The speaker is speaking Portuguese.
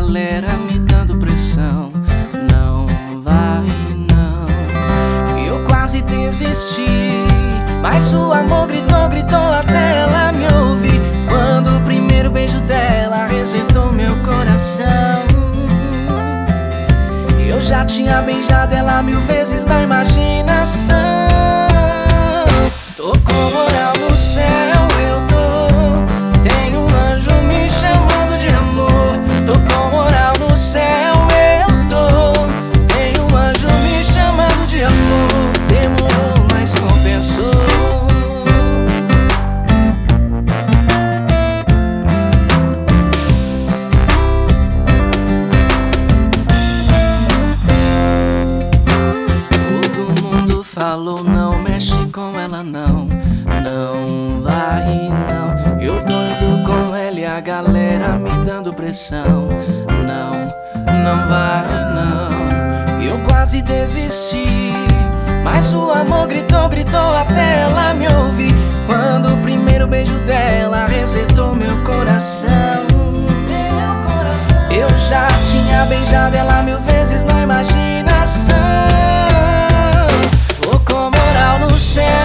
galera me dando pressão. Não vai não. Eu quase desisti, mas o amor gritou, gritou até ela me ouvir. Quando o primeiro beijo dela resetou meu coração. Eu já tinha beijado ela 1000 vezes na imaginação. Tô com moral no céu, eu tô. Tenho um anjo me chamando de amor. Tô com moral no céu, eu tô. Tenho um anjo me chamando de amor. Demorou, mas compensou. Falou não mexe com ela não, não vai não. Eu doido com ela e a galera me dando pressão. Não vai não. Eu quase desisti, mas o amor gritou, gritou até ela me ouvir. Quando o primeiro beijo dela resetou meu coração. Eu já tinha beijado ela 1000 vezes na imaginação. Tô com moral no céu.